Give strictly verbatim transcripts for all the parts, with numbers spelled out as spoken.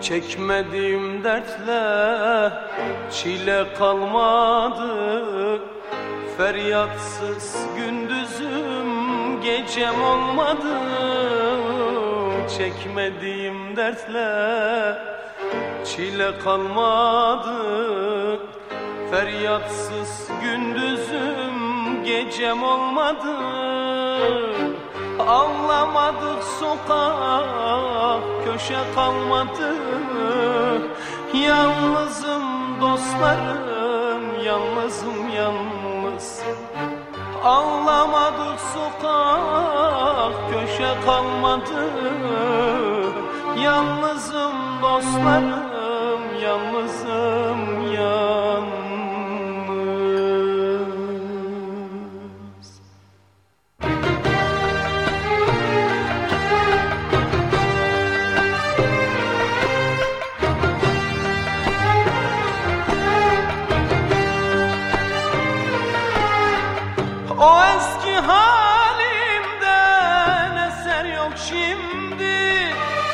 Çekmediğim dertle çile kalmadı. Feryatsız gündüzüm gecem olmadı. Çekmediğim dertle çile kalmadı. Feryatsız gündüzüm gecem olmadı. Ağlamadık sokak köşe kalmadı. Yalnızım dostlarım, yalnızım yalnız. Ağlamadık sokak köşe kalmadı. Yalnızım dostlarım, yalnızım yalnız. O eski halimden eser yok şimdi.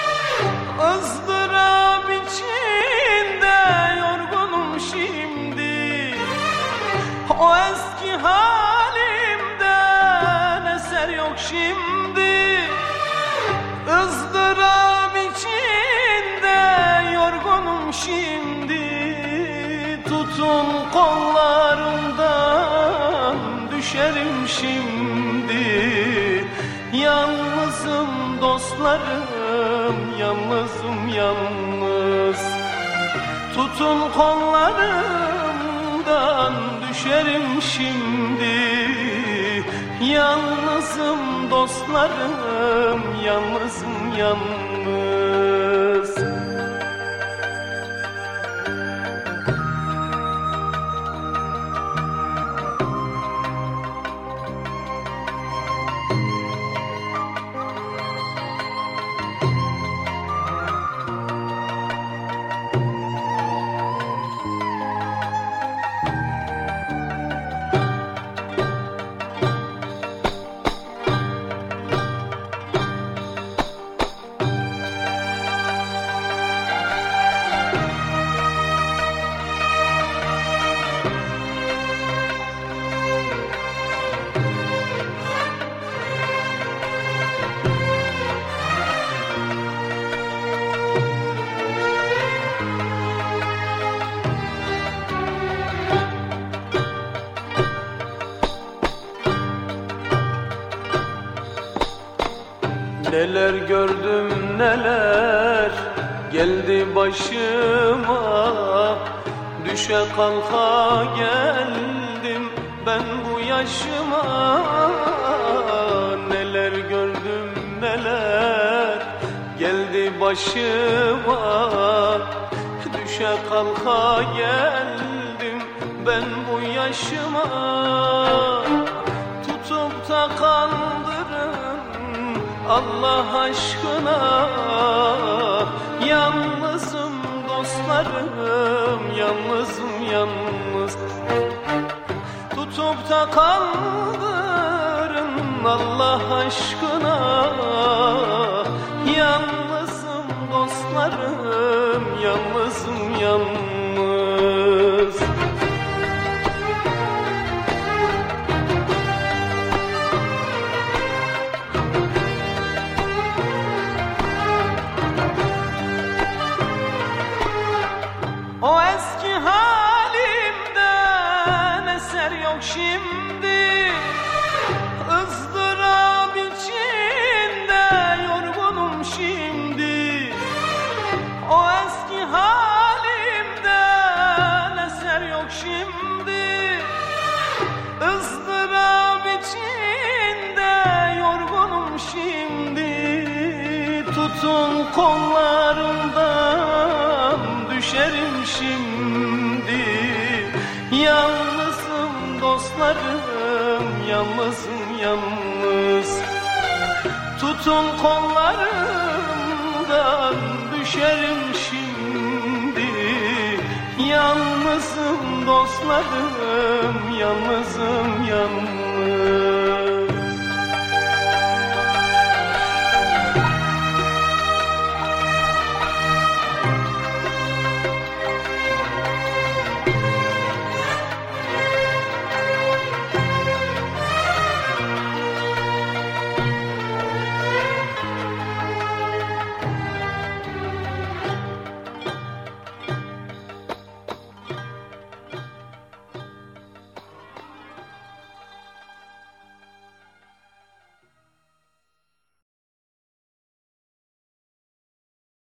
ızdırap içinde yorgunum şimdi. O eski halimden eser yok şimdi. ızdırap içinde yorgunum şimdi. Tutun kollarımdan düşerim şimdi. Yalnızım dostlarım, yalnızım yalnız. Tutun kollarımdan düşerim şimdi. Yalnızım dostlarım, yalnızım yalnız. Neler gördüm neler geldi başıma. Düşe kalka geldim ben bu yaşıma. Neler gördüm neler geldi başıma. Düşe kalka geldim ben bu yaşıma. Tutup da kandırın Allah aşkına. Yalnızım dostlarım, yalnızım yalnız. Tutup da kandırın Allah aşkına. Yalnızım dostlarım, yalnızım yalnız. O eski halimden eser yok şimdi. ızdırap içinde yorgunum şimdi. O eski halimden eser yok şimdi. ızdırap içinde yorgunum şimdi. Tutun kollarımdan düşerim şimdi. Yalnızım dostlarım, yalnızım yalnız. Tutun kollarımdan düşerim şimdi. Yalnızım dostlarım, yalnızım yalnız.